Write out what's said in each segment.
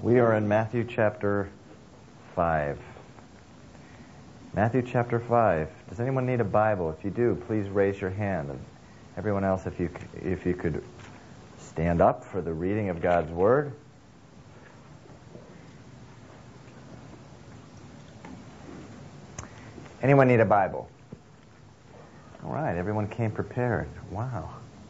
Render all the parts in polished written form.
We are in Matthew chapter 5. Matthew chapter 5. Does anyone need a Bible? If you do, please raise your hand. And everyone else, if you could stand up for the reading of God's Word. Anyone need a Bible? All right, everyone came prepared. Wow.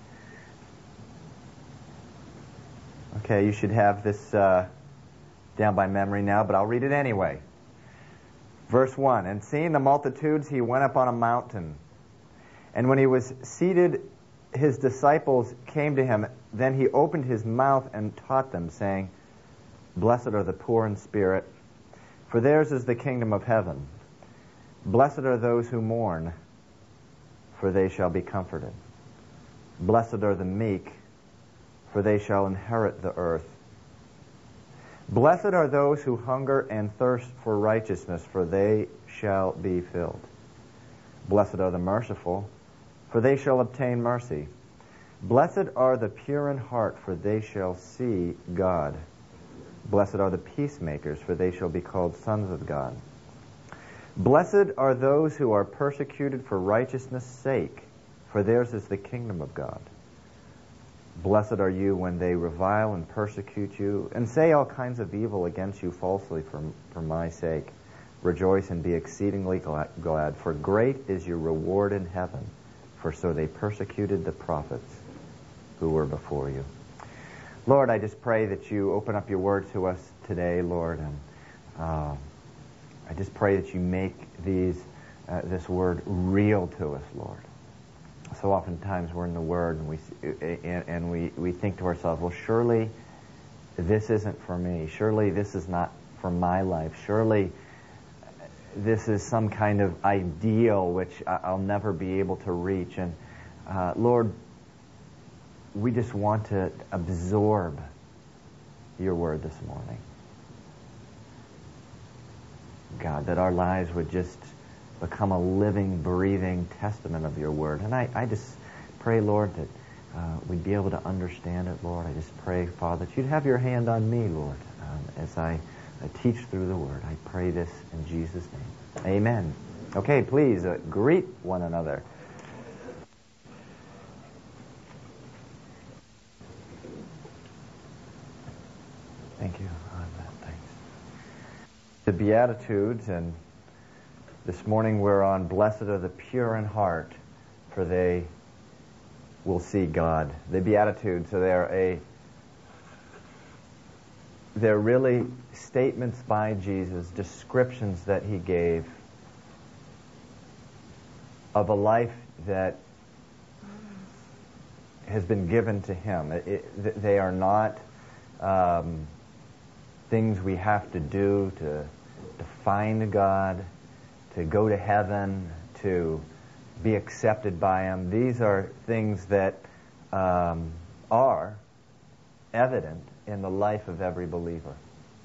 Okay, you should have this down by memory now, but I'll read it anyway. Verse 1, And seeing the multitudes, he went up on a mountain. And when he was seated, his disciples came to him. Then he opened his mouth and taught them, saying, Blessed are the poor in spirit, for theirs is the kingdom of heaven. Blessed are those who mourn, for they shall be comforted. Blessed are the meek, for they shall inherit the earth. Blessed are those who hunger and thirst for righteousness, for they shall be filled. Blessed are the merciful, for they shall obtain mercy. Blessed are the pure in heart, for they shall see God. Blessed are the peacemakers, for they shall be called sons of God. Blessed are those who are persecuted for righteousness' sake, for theirs is the kingdom of God. Blessed are you when they revile and persecute you, and say all kinds of evil against you falsely for my sake. Rejoice and be exceedingly glad, for great is your reward in heaven, for so they persecuted the prophets who were before you. Lord, I just pray that you open up your word to us today, Lord, and I just pray that you make this word real to us, Lord. So oftentimes we're in the Word and we think to ourselves, well, surely this isn't for me. Surely this is not for my life. Surely this is some kind of ideal which I'll never be able to reach. And Lord, we just want to absorb your Word this morning. God, that our lives would just become a living, breathing testament of your word. And I just pray, Lord, that we'd be able to understand it, Lord. I just pray, Father, that you'd have your hand on me, Lord, as I teach through the word. I pray this in Jesus' name. Amen. Okay, please greet one another. Thank you. Thanks. The Beatitudes, and this morning we're on Blessed are the pure in heart, for they will see God. The Beatitudes, so they're really statements by Jesus, descriptions that he gave of a life that has been given to him. They are not things we have to do to find God, to go to heaven, to be accepted by him. These are things that are evident in the life of every believer.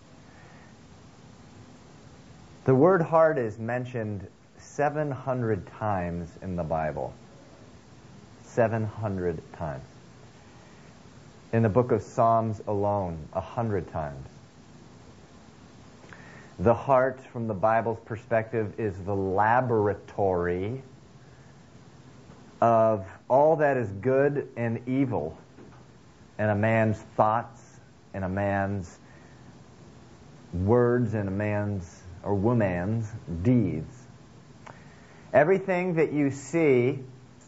The word heart is mentioned 700 times in the Bible. 700 times. In the book of Psalms alone, 100 times. The heart, from the Bible's perspective, is the laboratory of all that is good and evil in a man's thoughts, in a man's words, in a man's or woman's deeds. Everything that you see,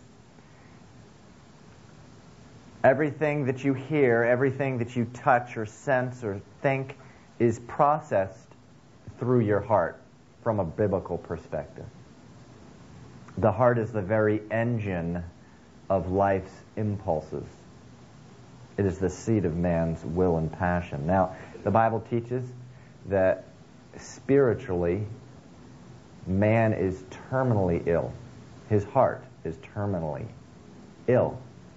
everything that you hear, everything that you touch or sense or think is processed through your heart from a biblical perspective. The heart is the very engine of life's impulses. It is the seat of man's will and passion. Now, the Bible teaches that spiritually, man is terminally ill. His heart is terminally ill.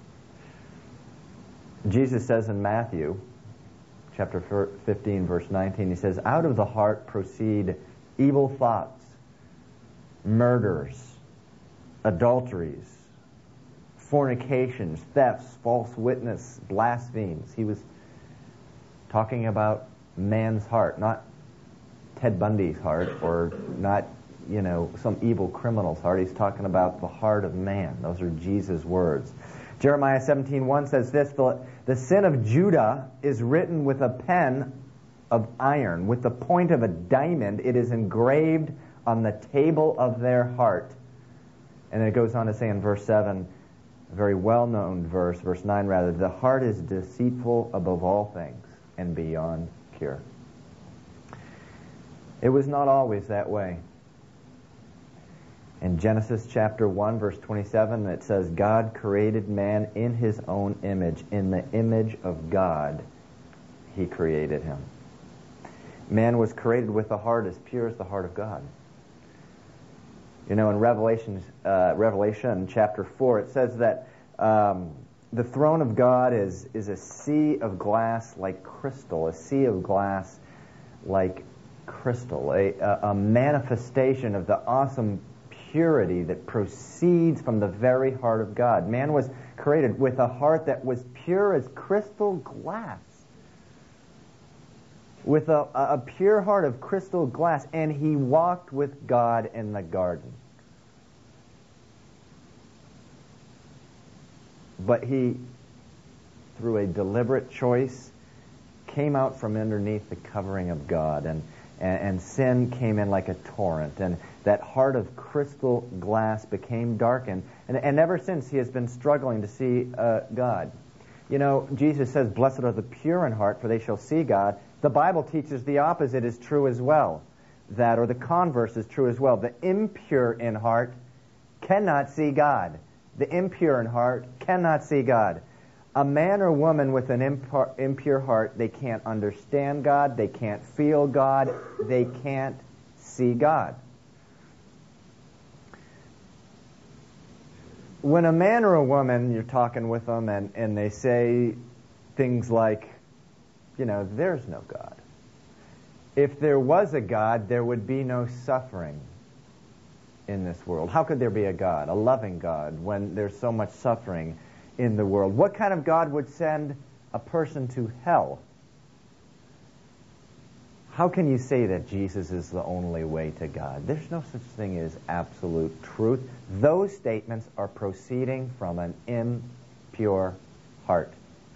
Jesus says in Matthew chapter 15, verse 19, he says, Out of the heart proceed evil thoughts, murders, adulteries, fornications, thefts, false witness, blasphemies. He was talking about man's heart, not Ted Bundy's heart or not, some evil criminal's heart. He's talking about the heart of man. Those are Jesus' words. Jeremiah 17:1 says this, the sin of Judah is written with a pen of iron. With the point of a diamond, it is engraved on the table of their heart. And it goes on to say in verse 7, a very well-known verse, verse 9 rather, the heart is deceitful above all things and beyond cure. It was not always that way. In Genesis chapter 1, verse 27, it says, God created man in his own image. In the image of God, he created him. Man was created with a heart as pure as the heart of God. In Revelation chapter 4, it says that the throne of God is a sea of glass like crystal, a sea of glass like crystal, a manifestation of the awesome purity that proceeds from the very heart of God. Man was created with a heart that was pure as crystal glass. With a pure heart of crystal glass, and he walked with God in the garden. But he, through a deliberate choice, came out from underneath the covering of God, and sin came in like a torrent, and that heart of crystal glass became darkened. And ever since, he has been struggling to see God. Jesus says, blessed are the pure in heart, for they shall see God. The Bible teaches the opposite is true as well. That, or the converse, is true as well. The impure in heart cannot see God. The impure in heart cannot see God. A man or woman with an impure heart, they can't understand God, they can't feel God, they can't see God. When a man or a woman, you're talking with them, and they say things like, there's no God. If there was a God, there would be no suffering in this world. How could there be a God, a loving God, when there's so much suffering in the world? What kind of God would send a person to hell? How can you say that Jesus is the only way to God? There's no such thing as absolute truth. Those statements are proceeding from an impure heart.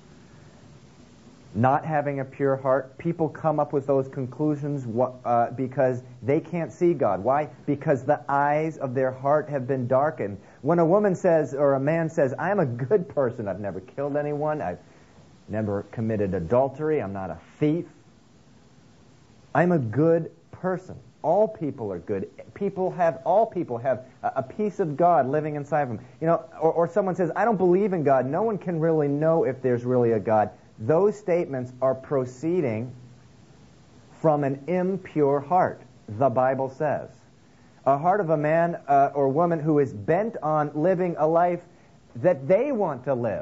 Not having a pure heart, people come up with those conclusions because they can't see God. Why? Because the eyes of their heart have been darkened. When a woman says, or a man says, I'm a good person, I've never killed anyone, I've never committed adultery, I'm not a thief, I'm a good person. All people are good. All people have a piece of God living inside of them. Or someone says, I don't believe in God. No one can really know if there's really a God. Those statements are proceeding from an impure heart, the Bible says. A heart of a man or woman who is bent on living a life that they want to live.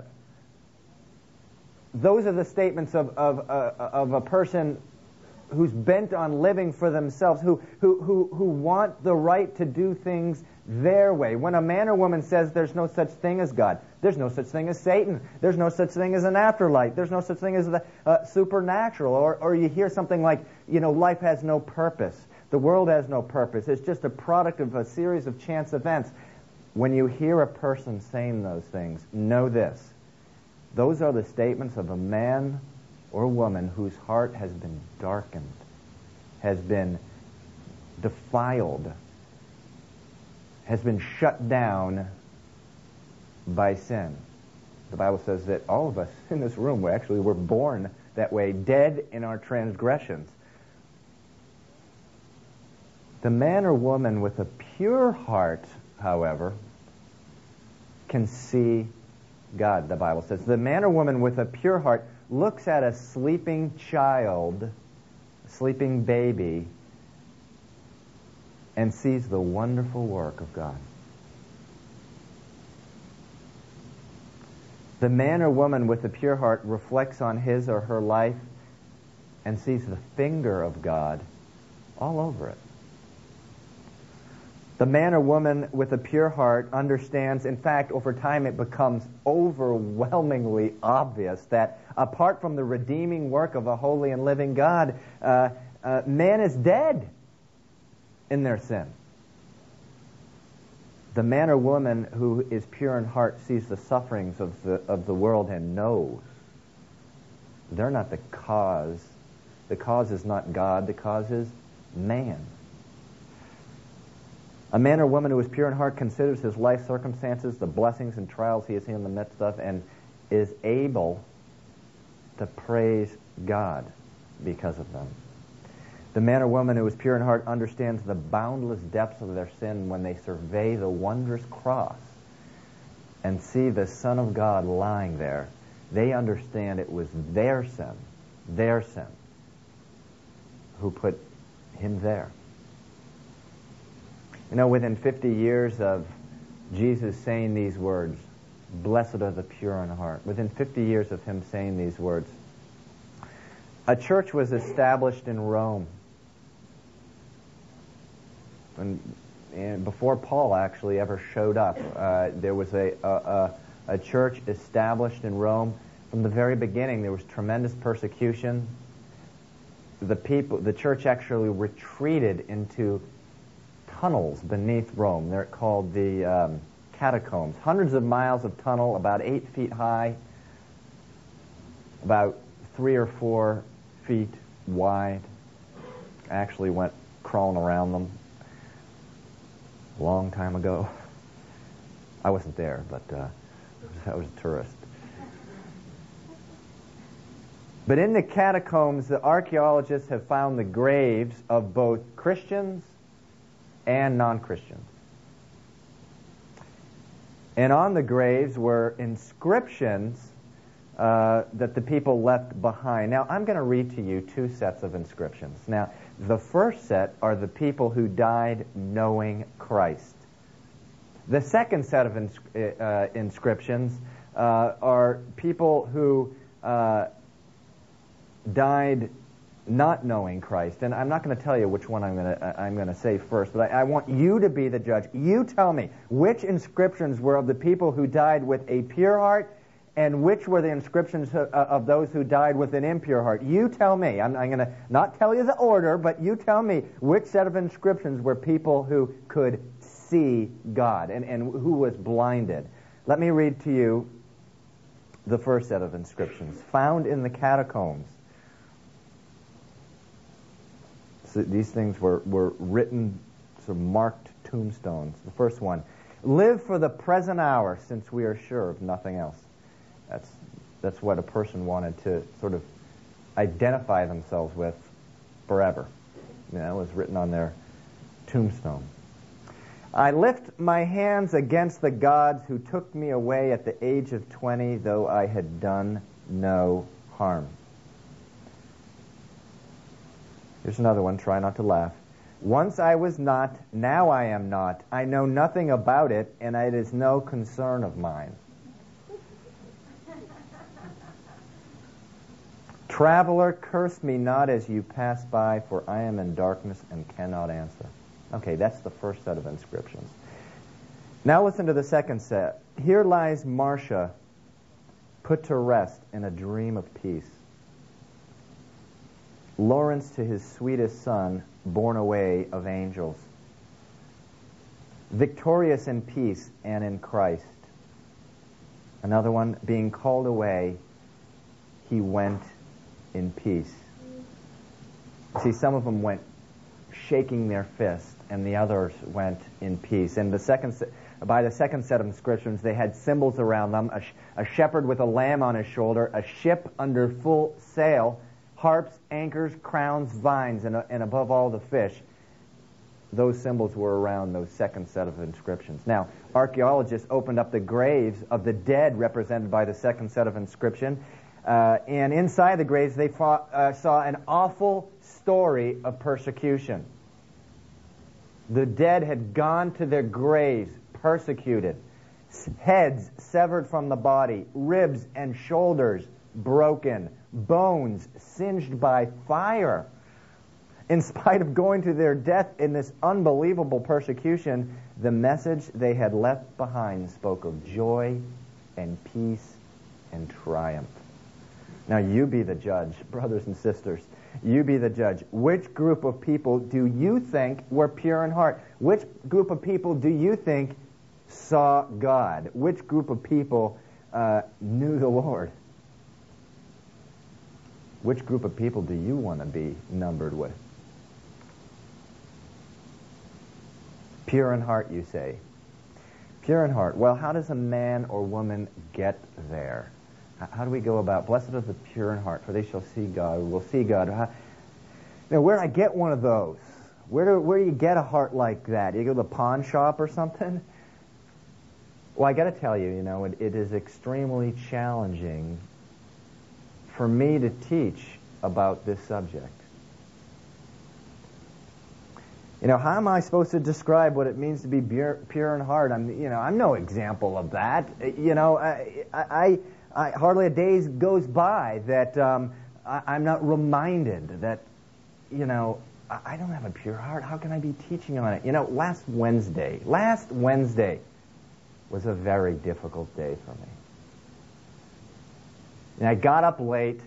Those are the statements of a person who's bent on living for themselves, who want the right to do things their way. When a man or woman says there's no such thing as God, there's no such thing as Satan, there's no such thing as an afterlife, there's no such thing as the supernatural, or you hear something like, life has no purpose, the world has no purpose, it's just a product of a series of chance events. When you hear a person saying those things, know this: those are the statements of a man or woman whose heart has been darkened, has been defiled, has been shut down by sin. The Bible says that all of us in this room were born that way, dead in our transgressions. The man or woman with a pure heart, however, can see God, the Bible says. The man or woman with a pure heart looks at a sleeping child, a sleeping baby, and sees the wonderful work of God. The man or woman with a pure heart reflects on his or her life and sees the finger of God all over it. The man or woman with a pure heart understands, in fact, over time it becomes overwhelmingly obvious that apart from the redeeming work of a holy and living God, man is dead in their sin. The man or woman who is pure in heart sees the sufferings of the world and knows they're not the cause. The cause is not God, the cause is man. A man or woman who is pure in heart considers his life circumstances, the blessings and trials he is in the midst of, and is able to praise God because of them. The man or woman who is pure in heart understands the boundless depths of their sin when they survey the wondrous cross and see the Son of God lying there. They understand it was their sin, who put him there. You know, within 50 years of Jesus saying these words, "Blessed are the pure in heart," within 50 years of him saying these words, a church was established in Rome. And before Paul actually ever showed up, there was a church established in Rome. From the very beginning, there was tremendous persecution. The church actually retreated into tunnels beneath Rome. They're called the catacombs. Hundreds of miles of tunnel, about 8 feet high, about 3 or 4 feet wide. I actually went crawling around them a long time ago. I wasn't there, but I was a tourist. But in the catacombs, the archaeologists have found the graves of both Christians and non-Christians. And on the graves were inscriptions that the people left behind. Now, I'm going to read to you 2 sets of inscriptions. Now, the first set are the people who died knowing Christ. The second set of inscriptions are people who died not knowing Christ. And I'm not going to tell you which one I'm going to say first, but I want you to be the judge. You tell me which inscriptions were of the people who died with a pure heart and which were the inscriptions of those who died with an impure heart. You tell me. I'm going to not tell you the order, but you tell me which set of inscriptions were people who could see God and who was blinded. Let me read to you the first set of inscriptions found in the catacombs. So these things were written, sort of marked tombstones. The first one, "Live for the present hour, since we are sure of nothing else." That's what a person wanted to sort of identify themselves with forever. You know, it was written on their tombstone. "I lift my hands against the gods who took me away at the age of 20, though I had done no harm." Here's another one, try not to laugh. "Once I was not, now I am not. I know nothing about it, and it is no concern of mine." "Traveler, curse me not as you pass by, for I am in darkness and cannot answer." Okay, that's the first set of inscriptions. Now listen to the second set. "Here lies Marcia, put to rest in a dream of peace. Lawrence to his sweetest son, borne away of angels. Victorious in peace and in Christ." Another one, "Being called away, he went in peace." See, some of them went shaking their fist, and the others went in peace. And by the second set of inscriptions, they had symbols around them, a shepherd with a lamb on his shoulder, a ship under full sail, harps, anchors, crowns, vines, and above all the fish. Those symbols were around those second set of inscriptions. Now, archaeologists opened up the graves of the dead represented by the second set of inscription, and inside the graves they saw an awful story of persecution. The dead had gone to their graves persecuted, heads severed from the body, ribs and shoulders broken, bones singed by fire. In spite of going to their death in this unbelievable persecution, the message they had left behind spoke of joy and peace and triumph. Now you be the judge, brothers and sisters. You be the judge. Which group of people do you think were pure in heart? Which group of people do you think saw God? Which group of people knew the Lord? Which group of people do you want to be numbered with? Pure in heart, you say. Pure in heart. Well, how does a man or woman get there? How do we go about? Blessed are the pure in heart, for they shall see God. We'll see God. Where do I get one of those? Where do you get a heart like that? You go to the pawn shop or something? Well, I got to tell you, it is extremely challenging for me to teach about this subject. How am I supposed to describe what it means to be pure in heart? I'm no example of that. I hardly a day goes by that I'm not reminded that, I don't have a pure heart. How can I be teaching on it? Last Wednesday was a very difficult day for me. And I got up late.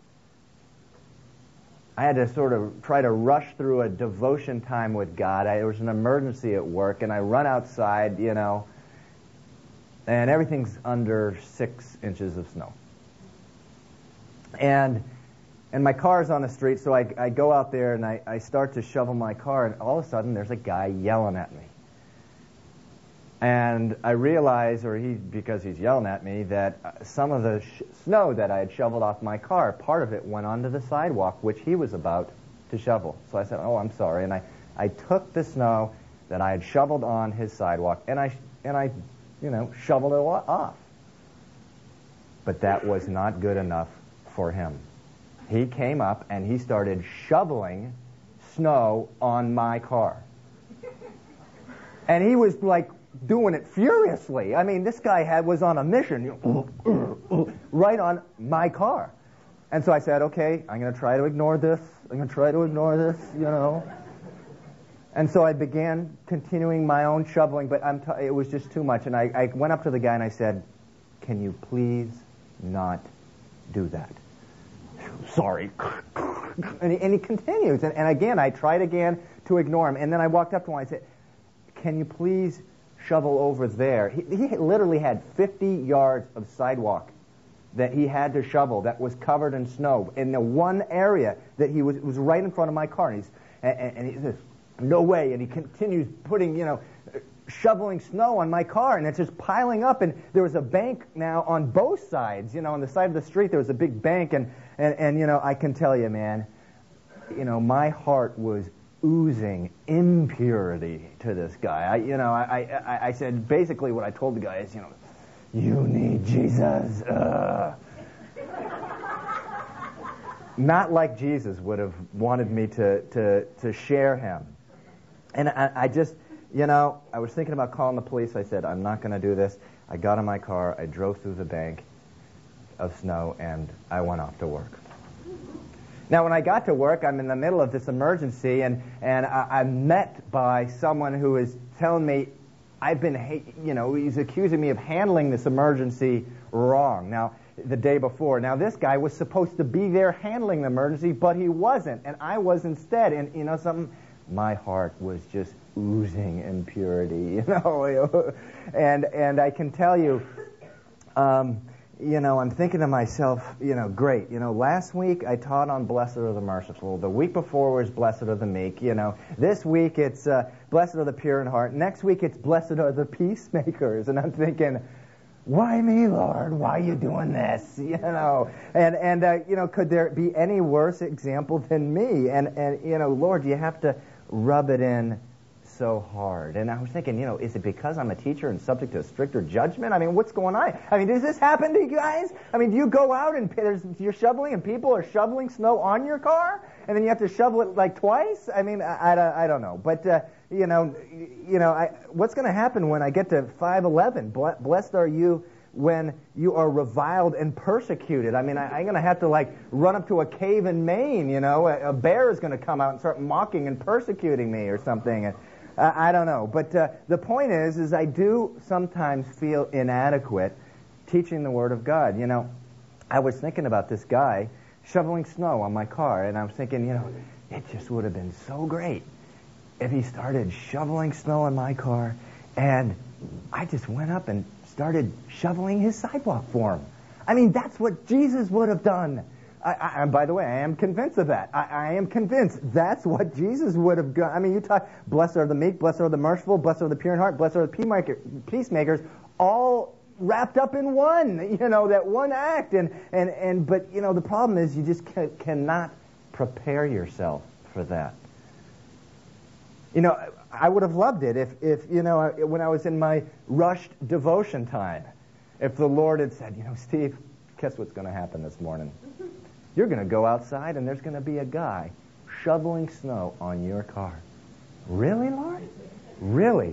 I had to sort of try to rush through a devotion time with God. There was an emergency at work, and I run outside, and everything's under 6 inches of snow. And my car's on the street, so I go out there, and I start to shovel my car, and all of a sudden there's a guy yelling at me. And I realize, because he's yelling at me, that some of the snow that I had shoveled off my car, part of it went onto the sidewalk, which he was about to shovel. So I said, "Oh, I'm sorry," and I took the snow that I had shoveled on his sidewalk, and I shoveled it off. But that was not good enough for him. He came up and he started shoveling snow on my car, and he was like doing it furiously. I mean, this guy was on a mission, right on my car. And so I said, okay, I'm going to try to ignore this. And so I began continuing my own shoveling, but it was just too much. And I went up to the guy and I said, can you please not do that? Sorry. And he continues. And again, I tried again to ignore him. And then I walked up to him and I said, can you please shovel over there? He literally had 50 yards of sidewalk that he had to shovel that was covered in snow in the one area that he was right in front of my car. And he says, no way. And he continues putting, shoveling snow on my car, and it's just piling up. And there was a bank now on both sides. On the side of the street there was a big bank, and I can tell you, man, my heart was oozing impurity to this guy. I said, basically what I told the guy is, you need Jesus. Not like Jesus would have wanted me to share him. And I just, I was thinking about calling the police. I said, I'm not going to do this. I got in my car, I drove through the bank of snow, and I went off to work. Now, when I got to work, I'm in the middle of this emergency, and I'm met by someone who is telling me he's accusing me of handling this emergency wrong. Now, the day before. Now, this guy was supposed to be there handling the emergency, but he wasn't, and I was instead. And something? My heart was just oozing impurity, and I can tell you, I'm thinking to myself, great. Last week I taught on blessed are the merciful. The week before was blessed are the meek. This week it's blessed are the pure in heart. Next week it's blessed are the peacemakers. And I'm thinking, why me, Lord? Why are you doing this? Could there be any worse example than me? And Lord, you have to rub it in so hard. And I was thinking, is it because I'm a teacher and subject to a stricter judgment? I mean, what's going on? I mean, does this happen to you guys? I mean, do you go out and you're shoveling and people are shoveling snow on your car and then you have to shovel it like twice? I mean, I don't know. But, what's going to happen when I get to 5:11? Blessed are you when you are reviled and persecuted. I mean, I'm going to have to like run up to a cave in Maine, you know, a bear is going to come out and start mocking and persecuting me or something. I don't know. But the point is I do sometimes feel inadequate teaching the Word of God. You know, I was thinking about this guy shoveling snow on my car, and I was thinking, you know, it just would have been so great if he started shoveling snow on my car, and I just went up and started shoveling his sidewalk for him. I mean, that's what Jesus would have done. By the way, I am convinced of that. I am convinced that's what Jesus would have done. I mean, you talk, blessed are the meek, blessed are the merciful, blessed are the pure in heart, blessed are the peacemakers, all wrapped up in one, you know, that one act. But, you know, the problem is you just cannot prepare yourself for that. You know, I would have loved it if you know, when I was in my rushed devotion time, if the Lord had said, you know, Steve, guess what's going to happen this morning? You're going to go outside and there's going to be a guy shoveling snow on your car. Really, Lord? Really?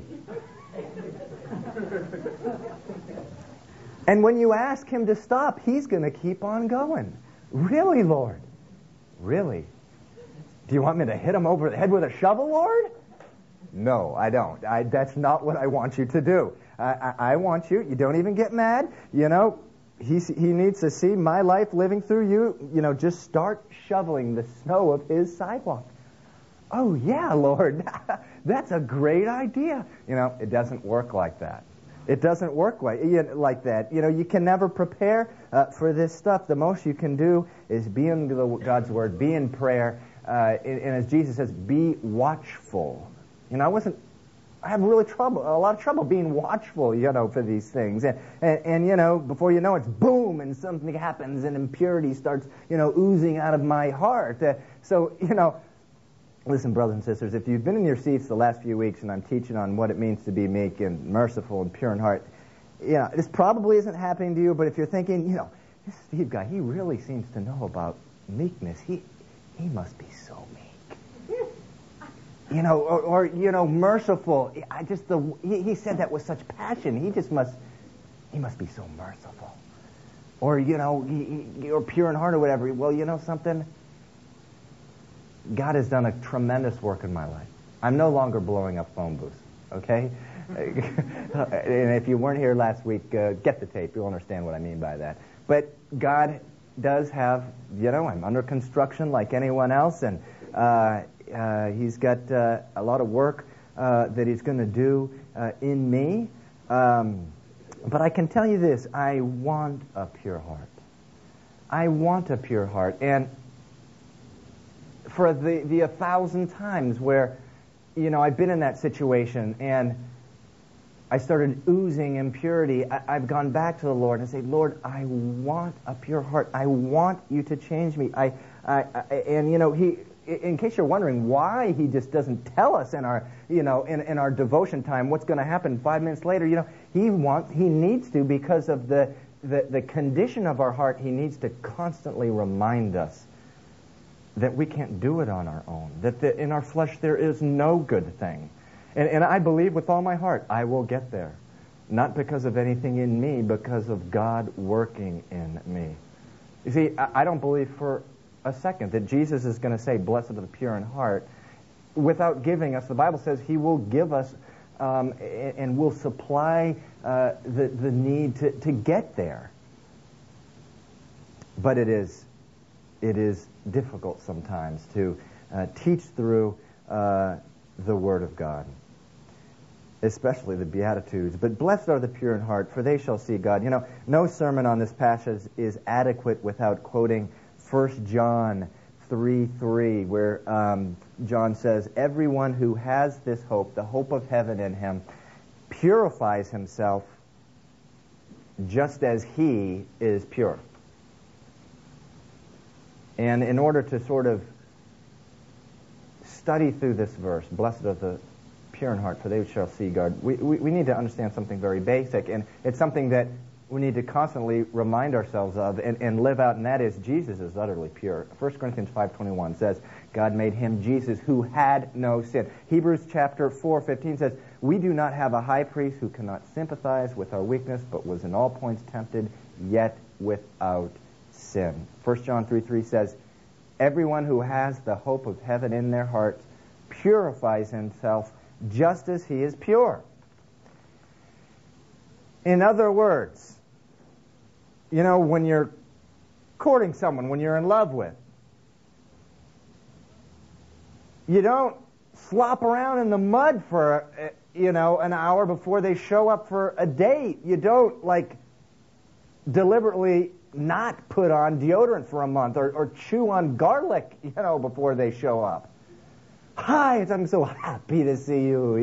And when you ask him to stop, he's going to keep on going. Really, Lord? Really? Do you want me to hit him over the head with a shovel, Lord? No, I don't. That's not what I want you to do. I want you don't even get mad. You know, he needs to see my life living through you. You know, just start shoveling the snow of his sidewalk. Oh, yeah, Lord, that's a great idea. You know, it doesn't work like that. It doesn't work like that. You know, you can never prepare for this stuff. The most you can do is be in God's Word, be in prayer, and as Jesus says, be watchful. You know, I have a lot of trouble being watchful, you know, for these things. And you know, before you know it, it's boom, and something happens, and impurity starts, you know, oozing out of my heart. So, you know, listen, brothers and sisters, if you've been in your seats the last few weeks and I'm teaching on what it means to be meek and merciful and pure in heart, you know, this probably isn't happening to you, but if you're thinking, you know, this Steve guy, he really seems to know about meekness. He must be so meek. You know, or you know, merciful. He said that with such passion. He must be so merciful. Or, you know, or pure in heart or whatever. Well, you know something? God has done a tremendous work in my life. I'm no longer blowing up phone booths, okay? And if you weren't here last week, get the tape. You'll understand what I mean by that. But God does have, you know, I'm under construction like anyone else, and He's got a lot of work that He's going to do in me. But I can tell you this, I want a pure heart. I want a pure heart. And for the 1,000 times where, you know, I've been in that situation and I started oozing impurity, I've gone back to the Lord and said, Lord, I want a pure heart. I want you to change me. And, you know, in case you're wondering why He just doesn't tell us in our, you know, in our devotion time what's going to happen 5 minutes later, you know, He needs to, because of the condition of our heart, He needs to constantly remind us that we can't do it on our own, that in our flesh there is no good thing. And I believe with all my heart I will get there. Not because of anything in me, because of God working in me. You see, I don't believe for a second that Jesus is going to say, blessed are the pure in heart, without giving us. The Bible says He will give us and will supply the need to get there. But it is difficult sometimes to teach through the Word of God, especially the Beatitudes. But blessed are the pure in heart, for they shall see God. You know, no sermon on this passage is adequate without quoting 1 John 3:3, where John says, everyone who has this hope, the hope of heaven in him, purifies himself just as He is pure. And in order to sort of study through this verse, blessed are the pure in heart, for they shall see God, we need to understand something very basic, and it's something that we need to constantly remind ourselves of and live out, and that is Jesus is utterly pure. 1 Corinthians 5:21 says, God made him Jesus who had no sin. Hebrews chapter 4:15 says, we do not have a high priest who cannot sympathize with our weakness, but was in all points tempted, yet without sin. 1 John 3:3 says, everyone who has the hope of heaven in their hearts purifies himself just as he is pure. In other words, when you're courting someone, when you're in love with, you don't slop around in the mud for, an hour before they show up for a date. You don't, deliberately not put on deodorant for a month or chew on garlic, before they show up. Hi, I'm so happy to see you,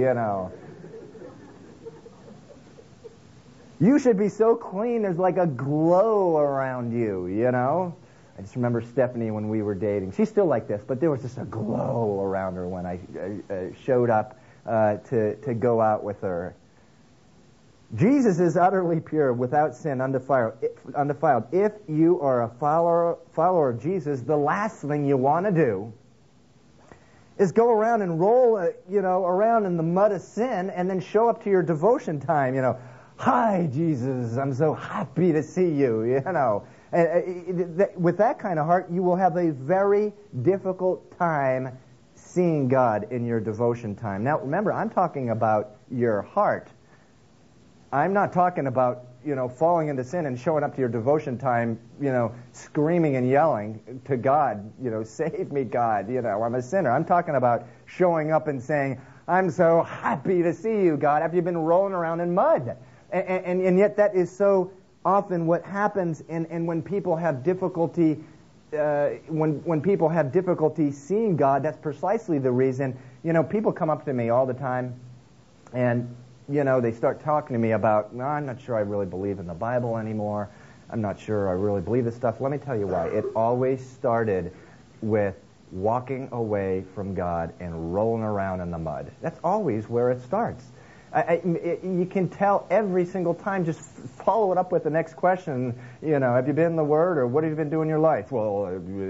You should be so clean, there's like a glow around you, I just remember Stephanie when we were dating. She's still like this, but there was just a glow around her when I showed up to go out with her. Jesus is utterly pure, without sin, undefiled. If you are a follower of Jesus, the last thing you want to do is go around and roll, around in the mud of sin and then show up to your devotion time, Hi, Jesus, I'm so happy to see you, And with that kind of heart, you will have a very difficult time seeing God in your devotion time. Now, remember, I'm talking about your heart. I'm not talking about, falling into sin and showing up to your devotion time, screaming and yelling to God, save me, God, I'm a sinner. I'm talking about showing up and saying, I'm so happy to see you, God, after you've been rolling around in mud. And yet that is so often what happens, and when people have difficulty, when people have difficulty seeing God, that's precisely the reason. People come up to me all the time, and they start talking to me about, no, I'm not sure I really believe in the Bible anymore. I'm not sure I really believe this stuff. Let me tell you why. It always started with walking away from God and rolling around in the mud. That's always where it starts. You can tell every single time. Just follow it up with the next question. Have you been in the Word, or what have you been doing in your life? Well,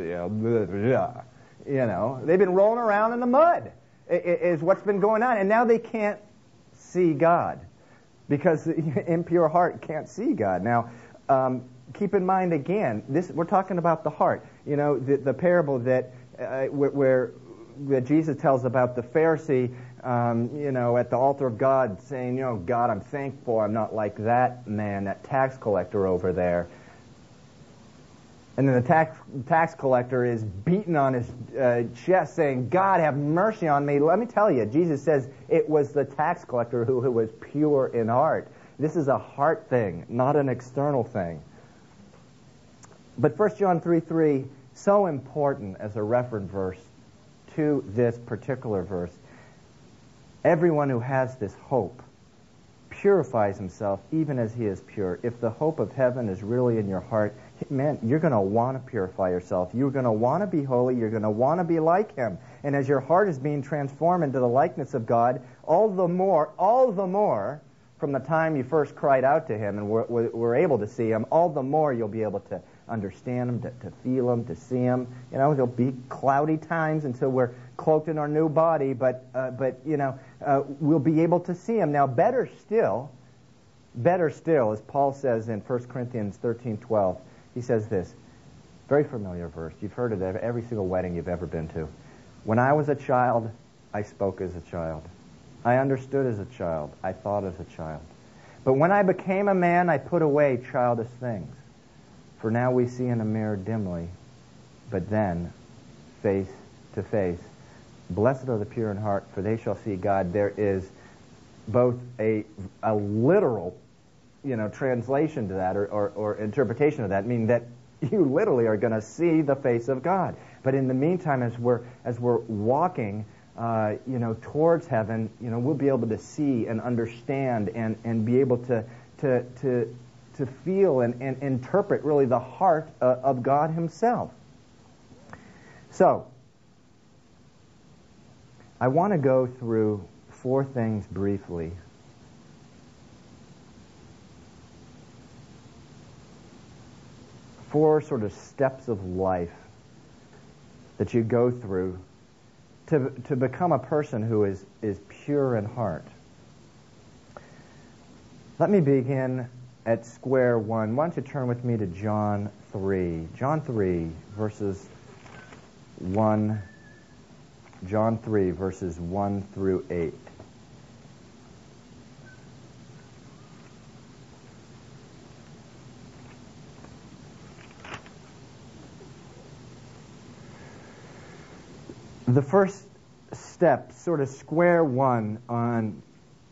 they've been rolling around in the mud is what's been going on, and now they can't see God because the impure heart can't see God. Now, keep in mind again, we're talking about the heart. The parable that where Jesus tells about the Pharisee. At the altar of God, saying, God, I'm thankful I'm not like that man, that tax collector over there. And then the tax collector is beating on his chest, saying, God, have mercy on me. Let me tell you, Jesus says it was the tax collector who was pure in heart. This is a heart thing, not an external thing. But 1 John 3:3, so important as a reference verse to this particular verse. Everyone who has this hope purifies himself even as he is pure. If the hope of heaven is really in your heart, man, you're going to want to purify yourself. You're going to want to be holy. You're going to want to be like him. And as your heart is being transformed into the likeness of God, all the more, from the time you first cried out to him and were able to see him, all the more you'll be able to understand him, to feel him, to see him. There'll be cloudy times until we're cloaked in our new body, but we'll be able to see him. Now, better still, as Paul says in 1 Corinthians 13:12, he says this, very familiar verse. You've heard it at every single wedding you've ever been to. When I was a child, I spoke as a child. I understood as a child. I thought as a child. But when I became a man, I put away childish things. For now we see in a mirror dimly, but then face to face. Blessed are the pure in heart, for they shall see God. There is both a literal, translation to that or interpretation of that, meaning that you literally are going to see the face of God. But in the meantime, as we're walking, towards heaven, we'll be able to see and understand and be able to feel and interpret really the heart of God himself. So, I want to go through 4 things briefly 4 sort of steps of life that you go through to become a person who is pure in heart. Let me begin at square one. Why don't you turn with me to John 3. John 3, verses 1. John 3, verses 1 through 8. The first step, sort of square one on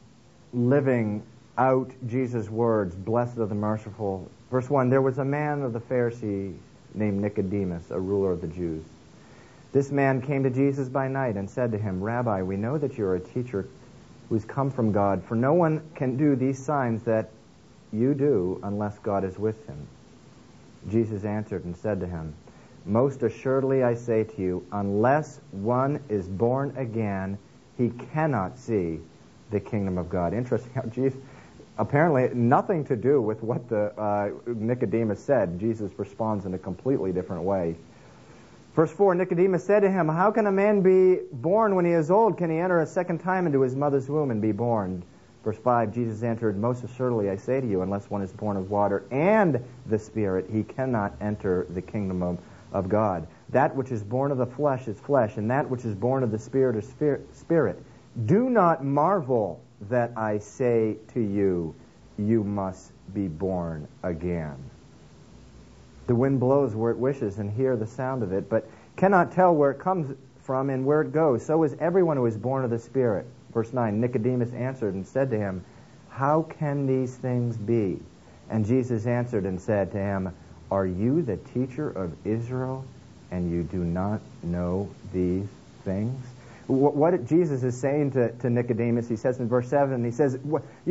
living out Jesus' words, blessed are the merciful. Verse 1, there was a man of the Pharisees named Nicodemus, a ruler of the Jews. This man came to Jesus by night and said to him, Rabbi, we know that you are a teacher who's come from God, for no one can do these signs that you do unless God is with him. Jesus answered and said to him, most assuredly I say to you, unless one is born again, he cannot see the kingdom of God. Interesting how Jesus, apparently nothing to do with what the Nicodemus said. Jesus responds in a completely different way. Verse 4, Nicodemus said to him, how can a man be born when he is old? Can he enter a second time into his mother's womb and be born? Verse 5, Jesus answered, most assuredly I say to you, unless one is born of water and the Spirit, he cannot enter the kingdom of God. That which is born of the flesh is flesh, and that which is born of the Spirit is spirit. Do not marvel that I say to you, you must be born again. The wind blows where it wishes and hear the sound of it, but cannot tell where it comes from and where it goes. So is everyone who is born of the Spirit. Verse 9, Nicodemus answered and said to him, how can these things be? And Jesus answered and said to him, are you the teacher of Israel, and you do not know these things? What Jesus is saying to Nicodemus, he says in verse 7, he says,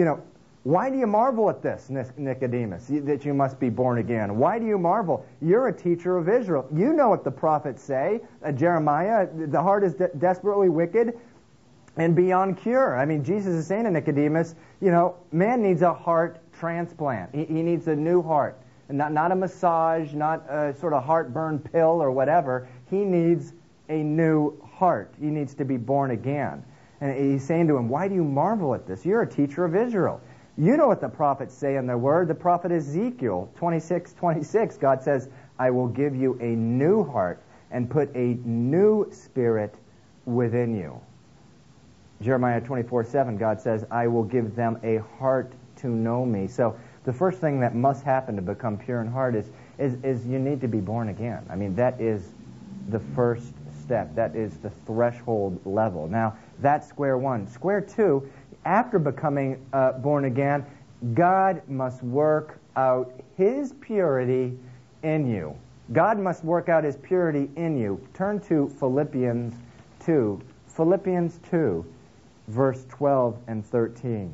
why do you marvel at this, Nicodemus, that you must be born again? Why do you marvel? You're a teacher of Israel. You know what the prophets say. Jeremiah, the heart is desperately wicked and beyond cure. I mean, Jesus is saying to Nicodemus, man needs a heart transplant. He needs a new heart. Not a massage, not a sort of heartburn pill or whatever. He needs a new heart. He needs to be born again. And he's saying to him, why do you marvel at this? You're a teacher of Israel. You know what the prophets say in their word. The prophet Ezekiel 26:26, God says, I will give you a new heart and put a new spirit within you. Jeremiah 24:7, God says, I will give them a heart to know me. So the first thing that must happen to become pure in heart is you need to be born again. I mean, that is the first step. That is the threshold level. Now, that's square one. Square two, after becoming born again, God must work out His purity in you. God must work out His purity in you. Turn to Philippians 2. Philippians 2, verse 12 and 13.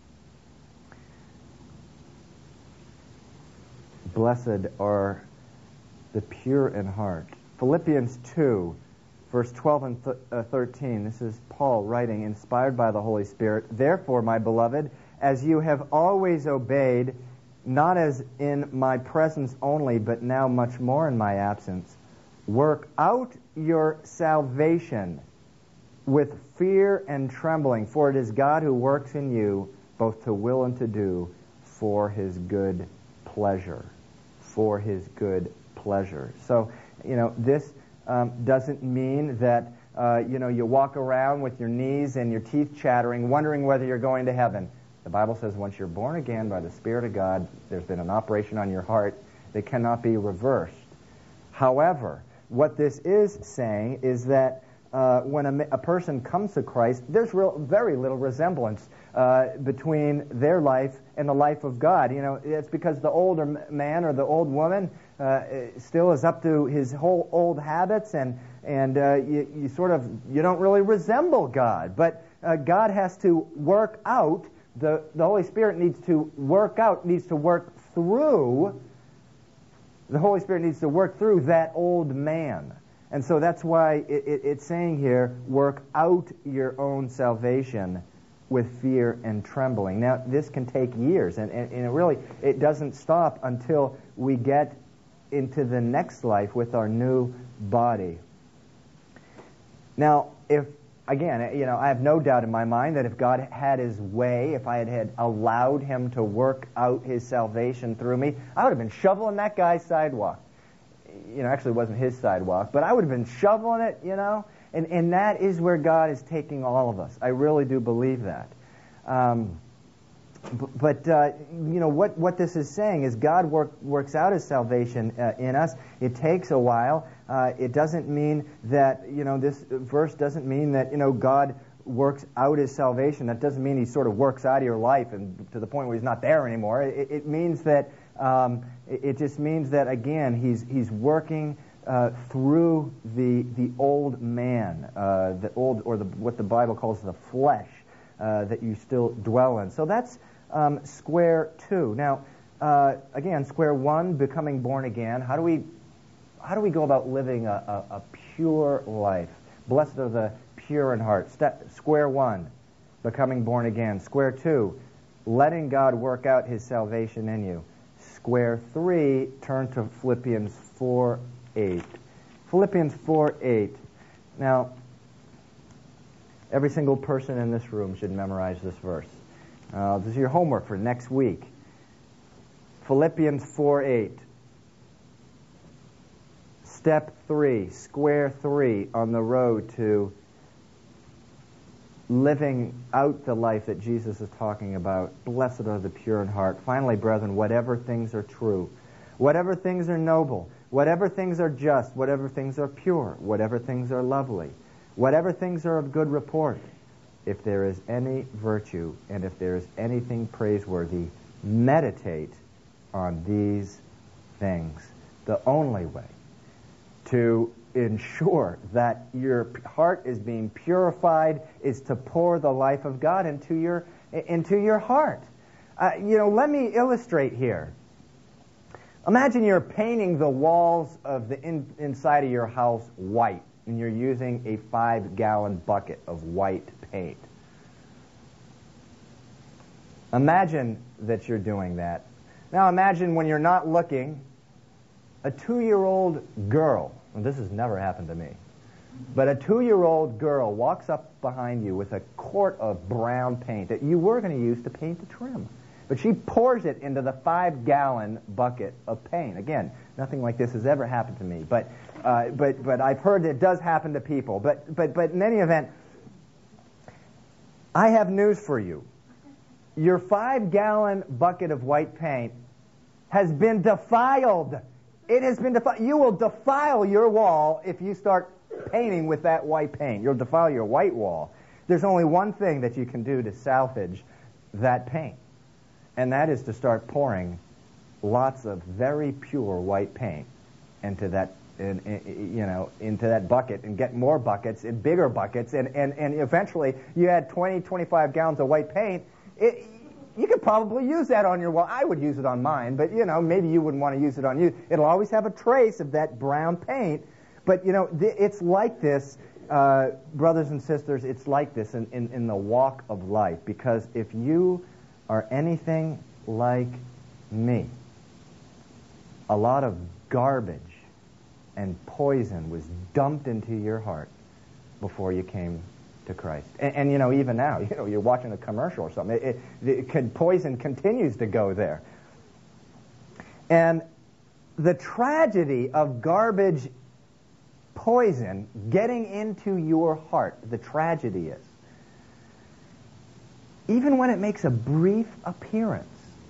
Blessed are the pure in heart. Philippians 2, verse 12 and 13. This is Paul writing, inspired by the Holy Spirit. Therefore, my beloved, as you have always obeyed, not as in my presence only, but now much more in my absence, work out your salvation with fear and trembling, for it is God who works in you both to will and to do for His good pleasure. For His good pleasure. So, this doesn't mean that, you walk around with your knees and your teeth chattering, wondering whether you're going to heaven. The Bible says once you're born again by the Spirit of God, there's been an operation on your heart that cannot be reversed. However, what this is saying is that when a person comes to Christ, there's very little resemblance between their life and the life of God. It's because the older man or the old woman still is up to his whole old habits, and you don't really resemble God. But God has to work out. The Holy Spirit needs to work through. The Holy Spirit needs to work through that old man. And so that's why it's saying here, work out your own salvation with fear and trembling. Now, this can take years, and it doesn't stop until we get into the next life with our new body. Now, if, again, I have no doubt in my mind that if God had his way, if I had allowed him to work out his salvation through me, I would have been shoveling that guy's sidewalk. Actually it wasn't his sidewalk, but I would have been shoveling it, and that is where God is taking all of us. I really do believe that. What this is saying is God works out his salvation in us. It takes a while. It doesn't mean that, this verse doesn't mean that, God works out his salvation. That doesn't mean he sort of works out of your life and to the point where he's not there anymore. It means that, it just means that, again, he's working through the old man, what the Bible calls the flesh, that you still dwell in. So that's square two. Now, again, square one, becoming born again. How do we go about living a pure life? Blessed are the pure in heart. Square one, becoming born again. Square two, letting God work out his salvation in you. Square three, turn to Philippians 4:8. Philippians 4:8. Now, every single person in this room should memorize this verse. This is your homework for next week. Philippians 4:8. Step 3, square 3 on the road to living out the life that Jesus is talking about. Blessed are the pure in heart. Finally, brethren, whatever things are true, whatever things are noble, whatever things are just, whatever things are pure, whatever things are lovely, whatever things are of good report, if there is any virtue and if there is anything praiseworthy, meditate on these things. The only way to ensure that your heart is being purified is to pour the life of God into your heart. Let me illustrate here. Imagine you're painting the walls of the inside of your house white, and you're using a 5-gallon bucket of white paint. Imagine that you're doing that. Now imagine when you're not looking, a 2-year-old girl, and this has never happened to me, but a 2-year-old girl walks up behind you with a quart of brown paint that you were going to use to paint the trim. But she pours it into the 5-gallon bucket of paint. Again, nothing like this has ever happened to me, but I've heard it does happen to people. But in any event, I have news for you. Your 5-gallon bucket of white paint has been defiled. It has been defiled. You will defile your wall if you start painting with that white paint. You'll defile your white wall. There's only one thing that you can do to salvage that paint, and that is to start pouring lots of very pure white paint into that, into that bucket, and get more buckets and bigger buckets, and eventually you add 20, 25 gallons of white paint. You could probably use that on your wall. I would use it on mine, but maybe you wouldn't want to use it on you. It'll always have a trace of that brown paint. But it's like this, brothers and sisters. It's like this in the walk of life. Because if you are anything like me, a lot of garbage and poison was dumped into your heart before you came to Christ. And even now, you're watching a commercial or something. Poison continues to go there. And the tragedy of garbage poison getting into your heart, the tragedy is, even when it makes a brief appearance,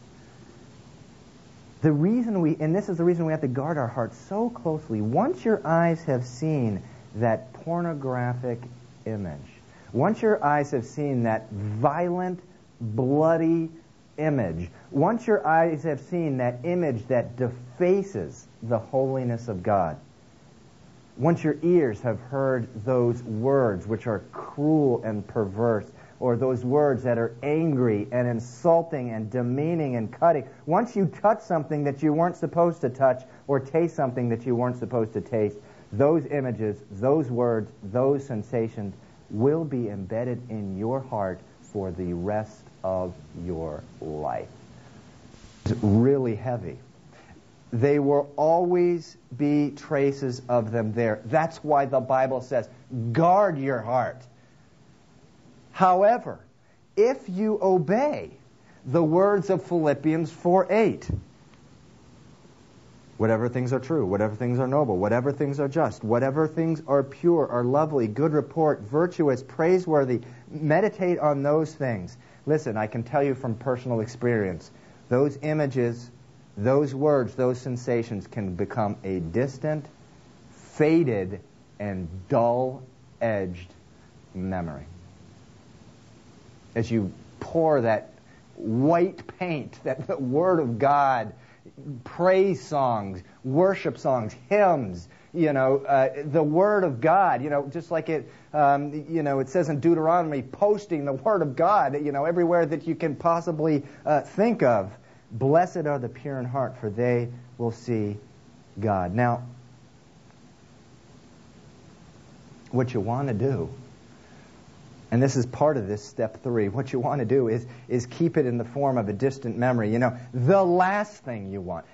this is the reason we have to guard our hearts so closely. Once your eyes have seen that pornographic image, once your eyes have seen that violent, bloody image, once your eyes have seen that image that defaces the holiness of God, once your ears have heard those words which are cruel and perverse, or those words that are angry and insulting and demeaning and cutting, once you touch something that you weren't supposed to touch, or taste something that you weren't supposed to taste, those images, those words, those sensations will be embedded in your heart for the rest of your life. It's really heavy. There will always be traces of them there. That's why the Bible says, guard your heart. However, if you obey the words of Philippians 4:8, whatever things are true, whatever things are noble, whatever things are just, whatever things are pure, are lovely, good report, virtuous, praiseworthy, meditate on those things. Listen, I can tell you from personal experience, those images, those words, those sensations can become a distant, faded, and dull-edged memory. As you pour that white paint, that the Word of God, praise songs, worship songs, hymns, the Word of God, just like it, it says in Deuteronomy, posting the Word of God, everywhere that you can possibly think of. Blessed are the pure in heart, for they will see God. Now, what you want to do, and this is part of this step 3, what you want to do is keep it in the form of a distant memory. The last thing you want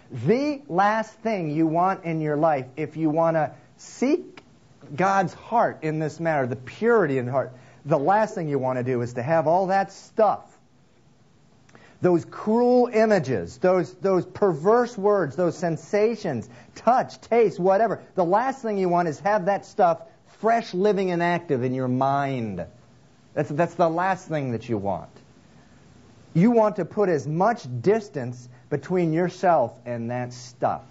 in your life, if you want to seek God's heart in this matter, the purity in the heart, the last thing you want to do is to have all that stuff, those cruel images, those perverse words, those sensations, touch, taste, whatever. The last thing you want is have that stuff fresh, living, and active in your mind. That's the last thing that you want. You want to put as much distance between yourself and that stuff.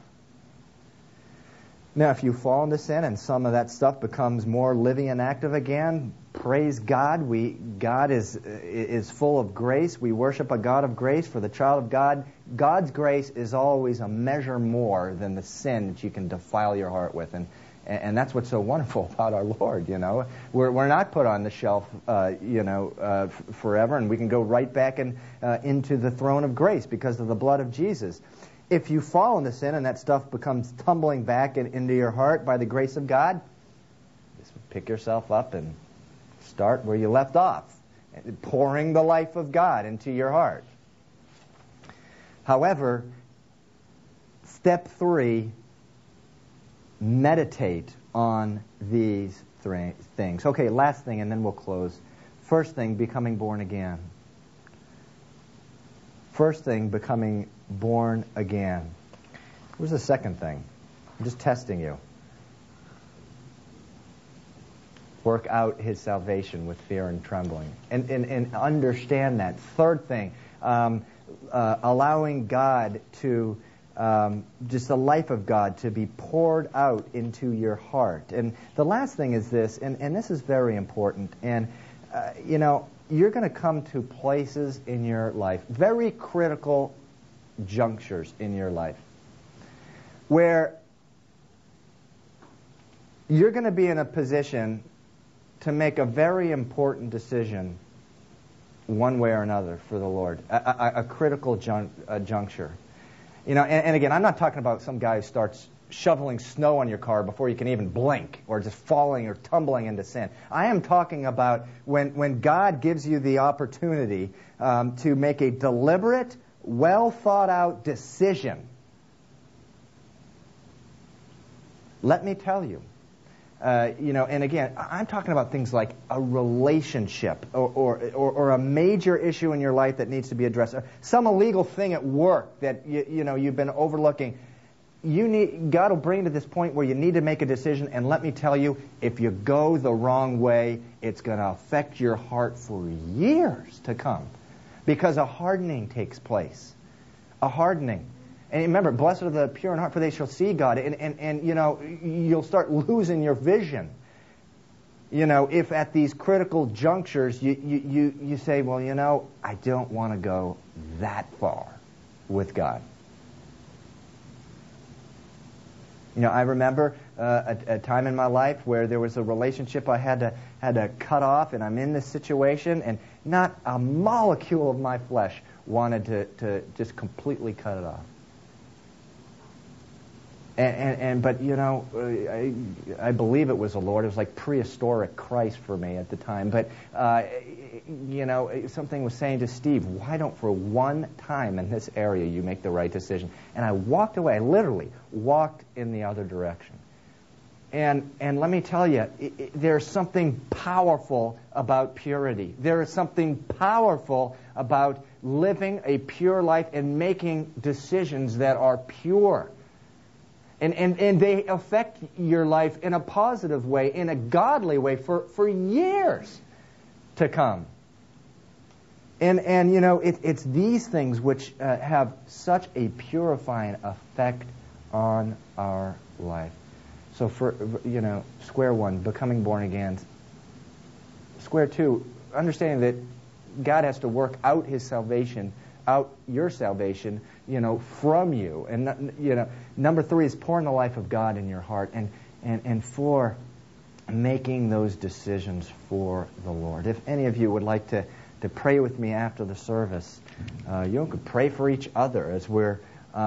Now, if you fall into sin and some of that stuff becomes more living and active again, praise God. God is full of grace. We worship a God of grace. For the child of God, God's grace is always a measure more than the sin that you can defile your heart with. And that's what's so wonderful about our Lord, We're not put on the shelf, forever, and we can go right back into the throne of grace because of the blood of Jesus. If you fall into sin and that stuff becomes tumbling back into your heart by the grace of God, just pick yourself up and start where you left off, pouring the life of God into your heart. However, step 3, meditate on these things. Okay, last thing, and then we'll close. First thing, becoming born again. First thing, becoming born again. Where's the second thing? I'm just testing you. Work out his salvation with fear and trembling. And understand that. Third thing, allowing God to, just the life of God to be poured out into your heart. And the last thing is this, and this is very important, and you're going to come to places in your life, very critical junctures in your life, where you're going to be in a position to make a very important decision one way or another for the Lord, a critical juncture. And again, I'm not talking about some guy who starts shoveling snow on your car before you can even blink, or just falling or tumbling into sin. I am talking about when God gives you the opportunity to make a deliberate, well thought out decision. Let me tell you, and again, I'm talking about things like a relationship or a major issue in your life that needs to be addressed, or some illegal thing at work that you've been overlooking. God will bring you to this point where you need to make a decision, and let me tell you, if you go the wrong way, it's going to affect your heart for years to come, because a hardening takes place. A hardening. And remember, blessed are the pure in heart, for they shall see God. And you'll start losing your vision. If at these critical junctures you say, well, I don't want to go that far with God. I remember a time in my life where there was a relationship I had to cut off, and I'm in this situation, and not a molecule of my flesh wanted to just completely cut it off. But you know, I believe it was the Lord. It was like prehistoric Christ for me at the time. But you know, something was saying to Steve, why don't for one time in this area you make the right decision? And I walked away. I literally walked in the other direction. And let me tell you, there's something powerful about purity. There is something powerful about living a pure life and making decisions that are pure. And they affect your life in a positive way, in a godly way for years to come. And you know, it's these things which have such a purifying effect on our life. So for, you know, square one, becoming born again. Square two, understanding that God has to work out His salvation, out your salvation, you know, from you. And, you know, number three is pouring the life of God in your heart. And four, making those decisions for the Lord. If any of you would like to pray with me after the service, you could pray for each other as we're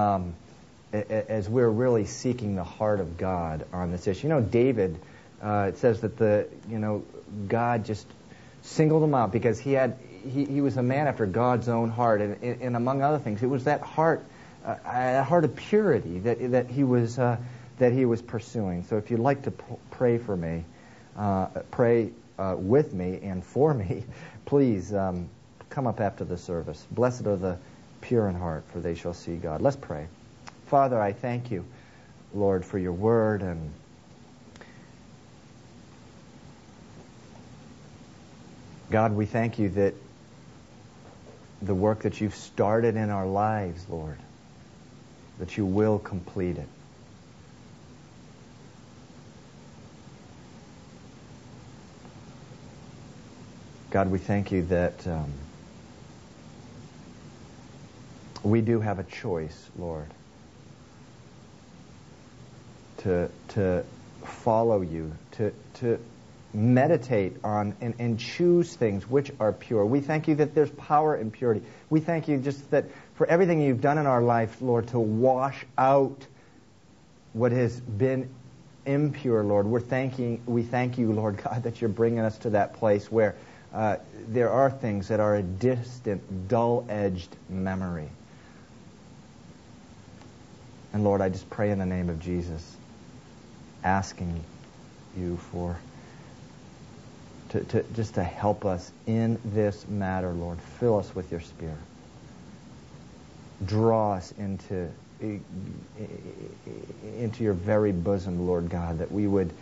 really seeking the heart of God on this issue. You know, David, it says that God just singled him out because he was a man after God's own heart, and among other things, it was that heart of purity that he was pursuing. So if you'd like to pray for me, pray with me and for me, please come up after the service. Blessed are the pure in heart, for they shall see God. Let's pray. Father, I thank you, Lord, for your word, and God, we thank you that the work that you've started in our lives, Lord, that you will complete it. God, we thank you that we do have a choice, Lord, to follow you, to meditate on and choose things which are pure. We thank you that there's power in purity. We thank you just that for everything you've done in our life, Lord, to wash out what has been impure, Lord. We thank you, Lord God, that you're bringing us to that place where there are things that are a distant, dull-edged memory. And Lord, I just pray in the name of Jesus, asking you to help us in this matter, Lord. Fill us with your Spirit. Draw us into your very bosom, Lord God, that we would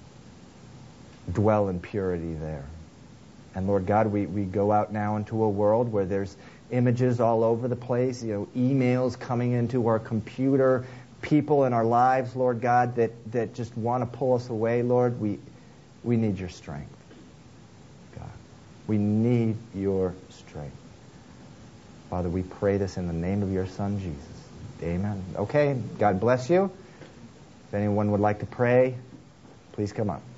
dwell in purity there. And Lord God, we go out now into a world where there's images all over the place, emails coming into our computer, people in our lives, Lord God, that just want to pull us away, Lord. We need your strength, God. We need your strength. Father, we pray this in the name of your Son, Jesus. Amen. Okay, God bless you. If anyone would like to pray, please come up.